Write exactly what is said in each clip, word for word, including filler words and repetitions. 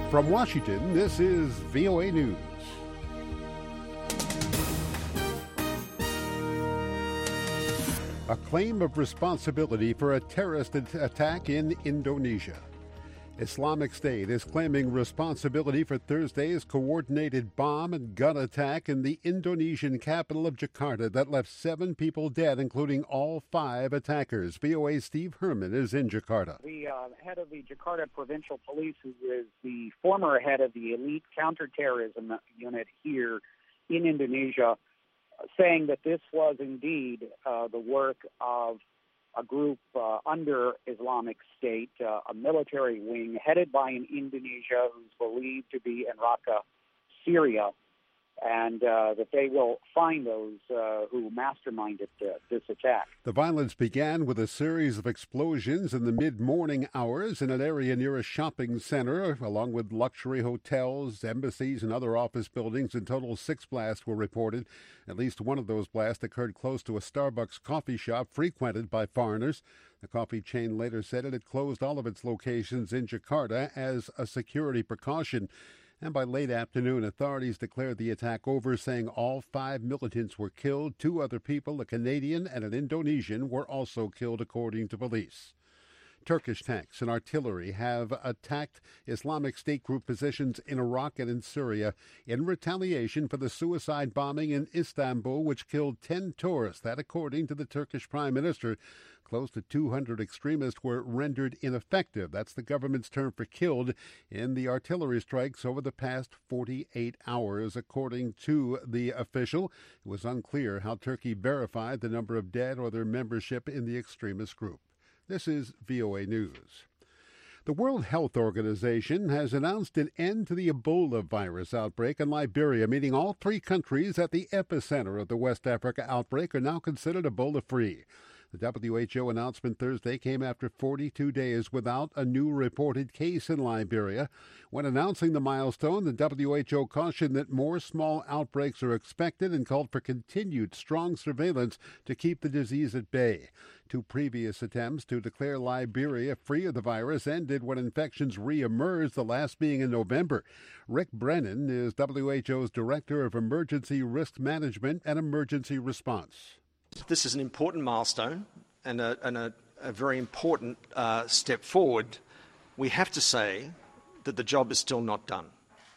From Washington, this is V O A News. A claim of responsibility for a terrorist attack in Indonesia. Islamic State is claiming responsibility for Thursday's coordinated bomb and gun attack in the Indonesian capital of Jakarta that left seven people dead, including all five attackers. V O A's Steve Herman is in Jakarta. The uh, head of the Jakarta Provincial Police, who is the former head of the elite counterterrorism unit here in Indonesia, saying that this was indeed uh, the work of a group uh, under Islamic State, uh, a military wing headed by an Indonesia who's believed to be in Raqqa, Syria, and uh, that they will find those uh, who masterminded uh, this attack. The violence began with a series of explosions in the mid-morning hours in an area near a shopping center, along with luxury hotels, embassies, and other office buildings. In total, six blasts were reported. At least one of those blasts occurred close to a Starbucks coffee shop frequented by foreigners. The coffee chain later said it had closed all of its locations in Jakarta as a security precaution. And by late afternoon, authorities declared the attack over, saying all five militants were killed. Two other people, a Canadian and an Indonesian, were also killed, according to police. Turkish tanks and artillery have attacked Islamic State group positions in Iraq and in Syria in retaliation for the suicide bombing in Istanbul, which killed ten tourists. That, according to the Turkish Prime Minister. Close to two hundred extremists were rendered ineffective. That's the government's term for killed in the artillery strikes over the past forty-eight hours, according to the official. It was unclear how Turkey verified the number of dead or their membership in the extremist group. This is V O A News. The World Health Organization has announced an end to the Ebola virus outbreak in Liberia, meaning all three countries at the epicenter of the West Africa outbreak are now considered Ebola-free. The W H O announcement Thursday came after forty-two days without a new reported case in Liberia. When announcing the milestone, the W H O cautioned that more small outbreaks are expected and called for continued strong surveillance to keep the disease at bay. Two previous attempts to declare Liberia free of the virus ended when infections re-emerged, the last being in November. Rick Brennan is W H O's Director of Emergency Risk Management and Emergency Response. This is an important milestone and a, and a, a very important uh, step forward. We have to say that the job is still not done.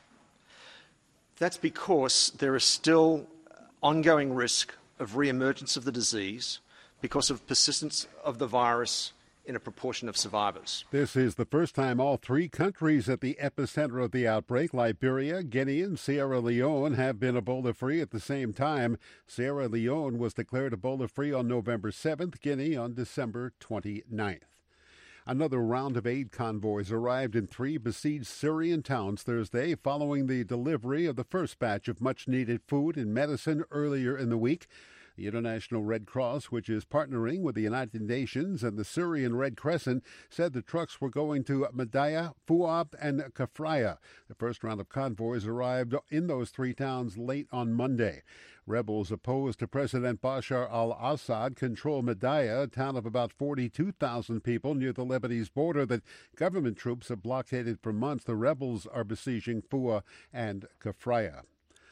That's because there is still ongoing risk of re-emergence of the disease because of persistence of the virus in a proportion of survivors. This is the first time all three countries at the epicenter of the outbreak, Liberia, Guinea, and Sierra Leone, have been Ebola-free at the same time. Sierra Leone was declared Ebola-free on November seventh, Guinea on December twenty-ninth. Another round of aid convoys arrived in three besieged Syrian towns Thursday following the delivery of the first batch of much-needed food and medicine earlier in the week. The International Red Cross, which is partnering with the United Nations and the Syrian Red Crescent, said the trucks were going to Madaya, Fuab, and Kafraya. The first round of convoys arrived in those three towns late on Monday. Rebels opposed to President Bashar al-Assad control Madaya, a town of about forty-two thousand people near the Lebanese border that government troops have blockaded for months. The rebels are besieging Fua and Kafraya.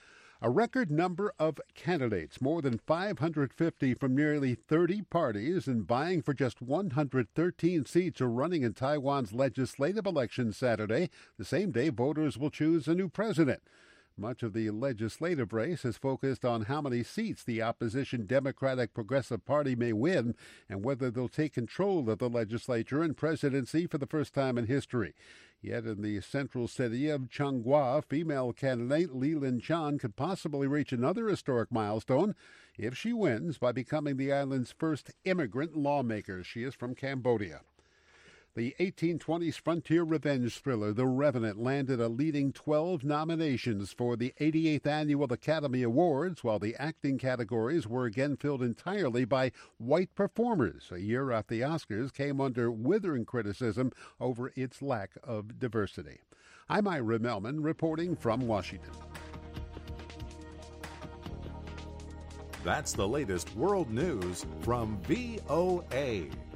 A record number of candidates, more than five hundred fifty from nearly thirty parties, and vying for just one hundred thirteen seats are running in Taiwan's legislative election Saturday, the same day voters will choose a new president. Much of the legislative race is focused on how many seats the opposition Democratic Progressive Party may win and whether they'll take control of the legislature and presidency for the first time in history. Yet in the central city of Changhua, female candidate Li Lin-chan could possibly reach another historic milestone if she wins by becoming the island's first immigrant lawmaker. She is from Cambodia. The eighteen twenties frontier revenge thriller The Revenant landed a leading twelve nominations for the eighty-eighth Annual Academy Awards, while the acting categories were again filled entirely by white performers. A year after the Oscars came under withering criticism over its lack of diversity. I'm Ira Melman reporting from Washington. That's the latest world news from V O A.